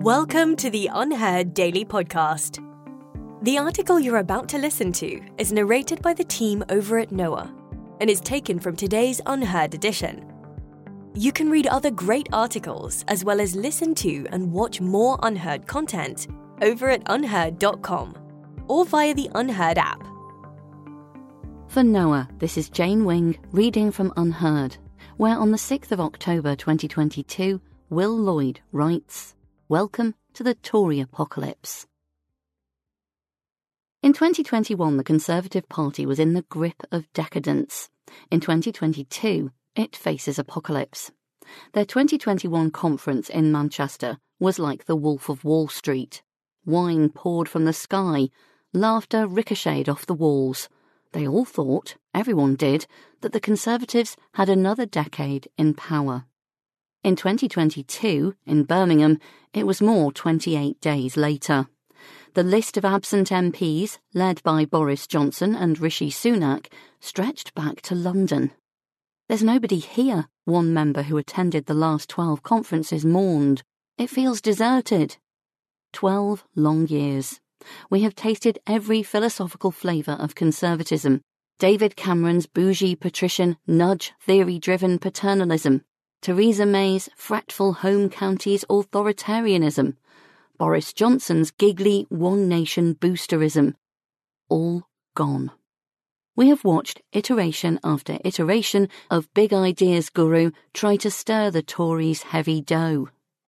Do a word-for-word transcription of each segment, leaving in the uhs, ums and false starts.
Welcome to the Unheard Daily Podcast. The article you're about to listen to is narrated by the team over at Noah and is taken from today's Unheard edition. You can read other great articles as well as listen to and watch more Unheard content over at unheard dot com or via the Unheard app. For Noah, this is Jane Wing reading from Unheard, where on the sixth of October twenty twenty-two, Will Lloyd writes, "Welcome to the Tory apocalypse." In twenty twenty-one, the Conservative Party was in the grip of decadence. In twenty twenty-two, it faces apocalypse. Their twenty twenty-one conference in Manchester was like the Wolf of Wall Street. Wine poured from the sky, laughter ricocheted off the walls. They all thought, everyone did, that the Conservatives had another decade in power. In twenty twenty-two, in Birmingham, it was more twenty-eight days later. The list of absent M Ps, led by Boris Johnson and Rishi Sunak, stretched back to London. "There's nobody here," one member who attended the last twelve conferences mourned. "It feels deserted." Twelve long years. We have tasted every philosophical flavour of conservatism. David Cameron's bougie patrician, nudge theory-driven paternalism. Theresa May's fretful home counties authoritarianism. Boris Johnson's giggly one-nation boosterism. All gone. We have watched iteration after iteration of big ideas guru try to stir the Tories' heavy dough.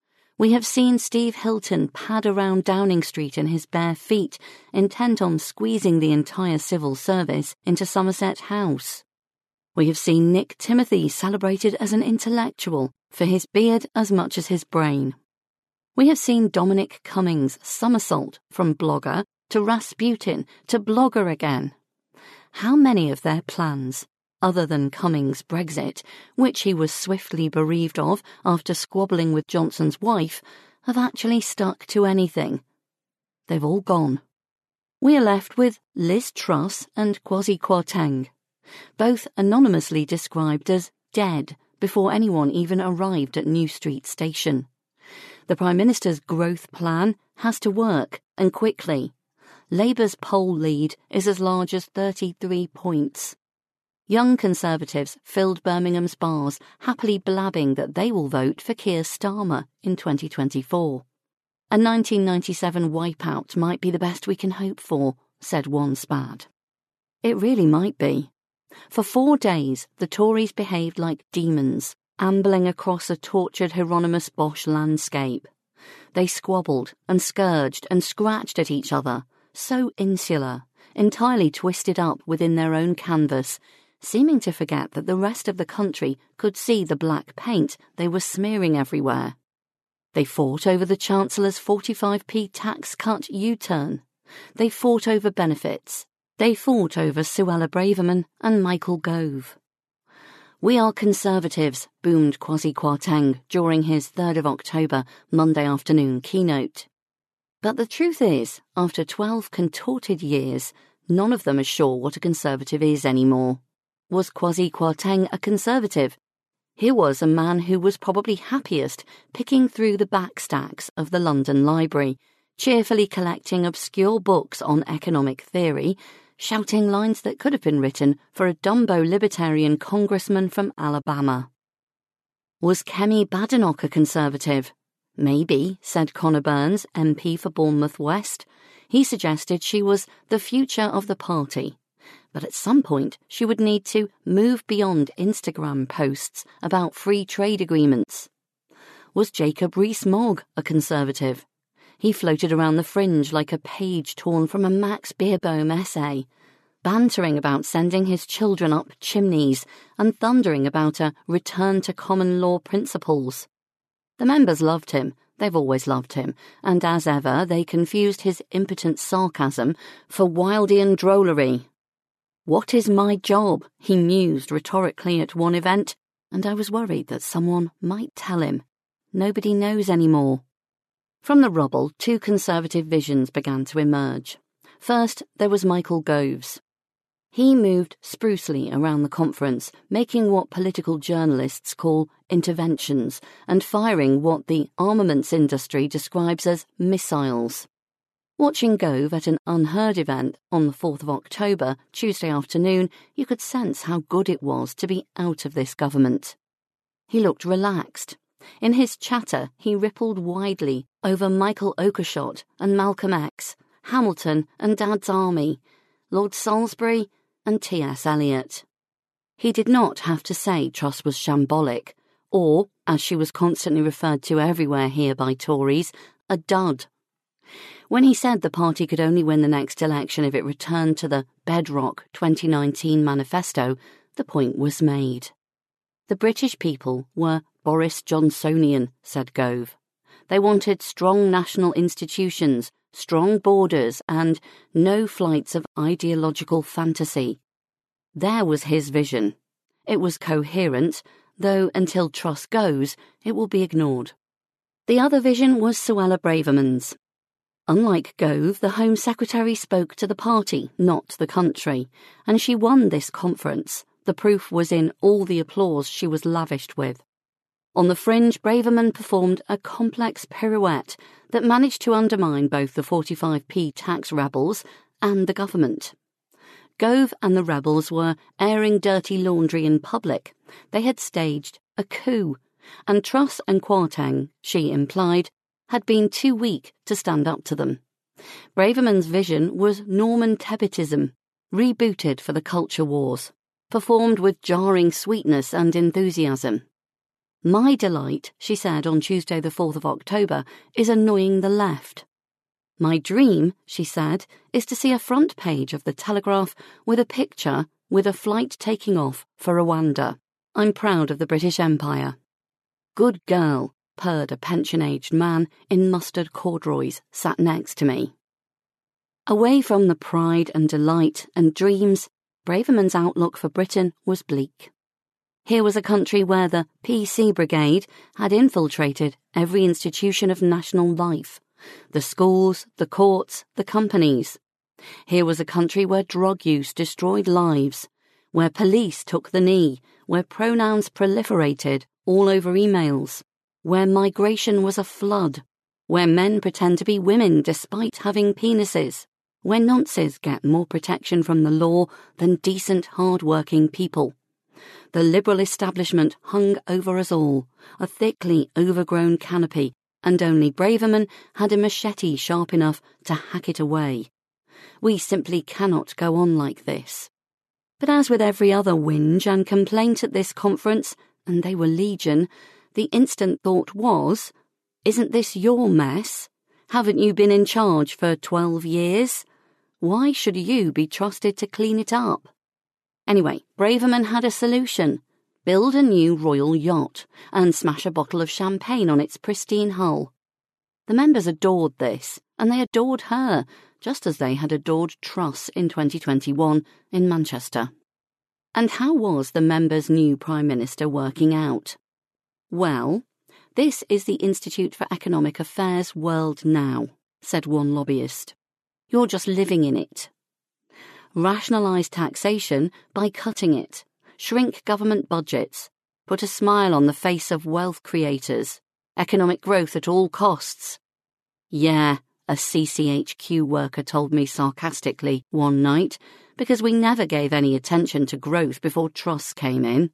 We have seen Steve Hilton pad around Downing Street in his bare feet, intent on squeezing the entire civil service into Somerset House. We have seen Nick Timothy celebrated as an intellectual for his beard as much as his brain. We have seen Dominic Cummings somersault from blogger to Rasputin to blogger again. How many of their plans, other than Cummings' Brexit, which he was swiftly bereaved of after squabbling with Johnson's wife, have actually stuck to anything? They've all gone. We are left with Liz Truss and Kwasi Kwarteng, both anonymously described as dead before anyone even arrived at New Street Station. The Prime Minister's growth plan has to work, and quickly. Labour's poll lead is as large as thirty-three points. Young Conservatives filled Birmingham's bars, happily blabbing that they will vote for Keir Starmer in twenty twenty-four. A nineteen ninety-seven wipeout might be the best we can hope for, said one spad. It really might be. For four days, the Tories behaved like demons, ambling across a tortured Hieronymus Bosch landscape. They squabbled and scourged and scratched at each other, so insular, entirely twisted up within their own canvas, seeming to forget that the rest of the country could see the black paint they were smearing everywhere. They fought over the Chancellor's forty-five p tax cut U-turn. They fought over benefits. They fought over Suella Braverman and Michael Gove. "We are Conservatives," boomed Kwasi Kwarteng during his third of October Monday afternoon keynote. But the truth is, after twelve contorted years, none of them are sure what a Conservative is anymore. Was Kwasi Kwarteng a Conservative? Here was a man who was probably happiest picking through the backstacks of the London Library, cheerfully collecting obscure books on economic theory, shouting lines that could have been written for a Dumbo libertarian congressman from Alabama. Was Kemi Badenoch a Conservative? Maybe, said Conor Burns, M P for Bournemouth West. He suggested she was the future of the party. But at some point she would need to move beyond Instagram posts about free trade agreements. Was Jacob Rees-Mogg a Conservative? He floated around the fringe like a page torn from a Max Beerbohm essay, bantering about sending his children up chimneys and thundering about a return to common law principles. The members loved him, they've always loved him, and as ever they confused his impotent sarcasm for Wildian drollery. "What is my job?" he mused rhetorically at one event, and I was worried that someone might tell him. Nobody knows anymore. From the rubble, two Conservative visions began to emerge. First, there was Michael Gove's. He moved sprucely around the conference, making what political journalists call interventions and firing what the armaments industry describes as missiles. Watching Gove at an Unheard event on the fourth of October, Tuesday afternoon, you could sense how good it was to be out of this government. He looked relaxed. In his chatter, he rippled widely over Michael Oakeshott and Malcolm X, Hamilton and Dad's Army, Lord Salisbury and T S Eliot. He did not have to say Truss was shambolic, or, as she was constantly referred to everywhere here by Tories, a dud. When he said the party could only win the next election if it returned to the bedrock twenty nineteen manifesto, the point was made. The British people were Boris Johnsonian, said Gove. They wanted strong national institutions, strong borders, and no flights of ideological fantasy. There was his vision. It was coherent, though until Truss goes, it will be ignored. The other vision was Suella Braverman's. Unlike Gove, the Home Secretary spoke to the party, not the country, and she won this conference. The proof was in all the applause she was lavished with. On the fringe, Braverman performed a complex pirouette that managed to undermine both the forty-five p tax rebels and the government. Gove and the rebels were airing dirty laundry in public. They had staged a coup, and Truss and Kwarteng, she implied, had been too weak to stand up to them. Braverman's vision was Norman Tebbutism, rebooted for the culture wars, performed with jarring sweetness and enthusiasm. My delight, she said on Tuesday the fourth of October, is annoying the left. My dream, she said, is to see a front page of the Telegraph with a picture with a flight taking off for Rwanda. I'm proud of the British Empire. Good girl, purred a pension-aged man in mustard corduroys sat next to me. Away from the pride and delight and dreams, Braverman's outlook for Britain was bleak. Here was a country where the P C Brigade had infiltrated every institution of national life, the schools, the courts, the companies. Here was a country where drug use destroyed lives, where police took the knee, where pronouns proliferated all over emails, where migration was a flood, where men pretend to be women despite having penises, where nonces get more protection from the law than decent, hard-working people. The liberal establishment hung over us all, a thickly overgrown canopy, and only Braverman had a machete sharp enough to hack it away. We simply cannot go on like this. But as with every other whinge and complaint at this conference, and they were legion, the instant thought was, isn't this your mess? Haven't you been in charge for twelve years? Why should you be trusted to clean it up? Anyway, Braverman had a solution. Build a new royal yacht and smash a bottle of champagne on its pristine hull. The members adored this, and they adored her, just as they had adored Truss in twenty twenty-one in Manchester. And how was the members' new Prime Minister working out? Well, this is the Institute for Economic Affairs world now, said one lobbyist. You're just living in it. Rationalise taxation by cutting it, shrink government budgets, put a smile on the face of wealth creators, economic growth at all costs. Yeah, a C C H Q worker told me sarcastically one night, because we never gave any attention to growth before Truss came in.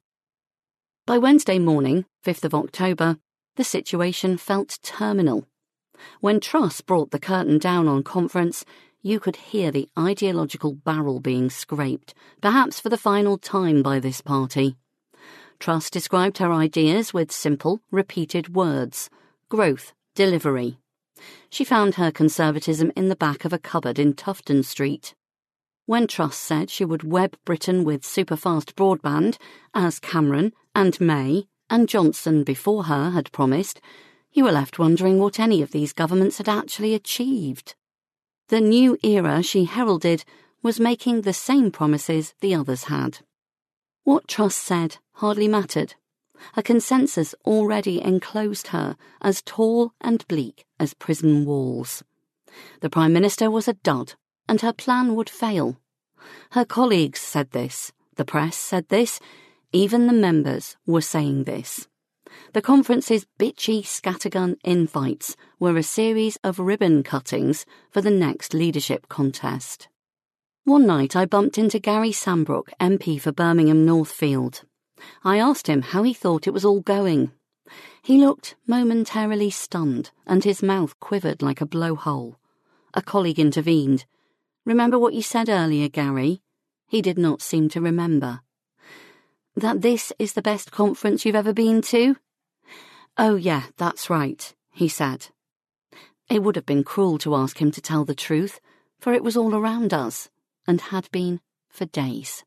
By Wednesday morning, fifth of October, the situation felt terminal. When Truss brought the curtain down on conference, you could hear the ideological barrel being scraped, perhaps for the final time by this party. Truss described her ideas with simple, repeated words: growth, delivery. She found her conservatism in the back of a cupboard in Tufton Street. When Truss said she would web Britain with superfast broadband, as Cameron and May and Johnson before her had promised, you were left wondering what any of these governments had actually achieved. The new era she heralded was making the same promises the others had. What Truss said hardly mattered. A consensus already enclosed her, as tall and bleak as prison walls. The Prime Minister was a dud, and her plan would fail. Her colleagues said this, the press said this, even the members were saying this. The conference's bitchy scattergun infights were a series of ribbon cuttings for the next leadership contest. One night I bumped into Gary Sambrook, M P for Birmingham Northfield. I asked him how he thought it was all going. He looked momentarily stunned, and his mouth quivered like a blowhole. A colleague intervened. "Remember what you said earlier, Gary?" He did not seem to remember. "That this is the best conference you've ever been to?" "Oh yeah, that's right," he said. It would have been cruel to ask him to tell the truth, for it was all around us, and had been for days.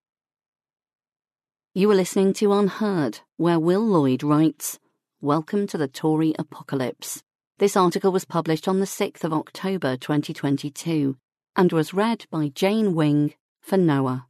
You were listening to Unheard, where Will Lloyd writes, "Welcome to the Tory apocalypse." This article was published on the sixth of October twenty twenty-two and was read by Jane Wing for Noah.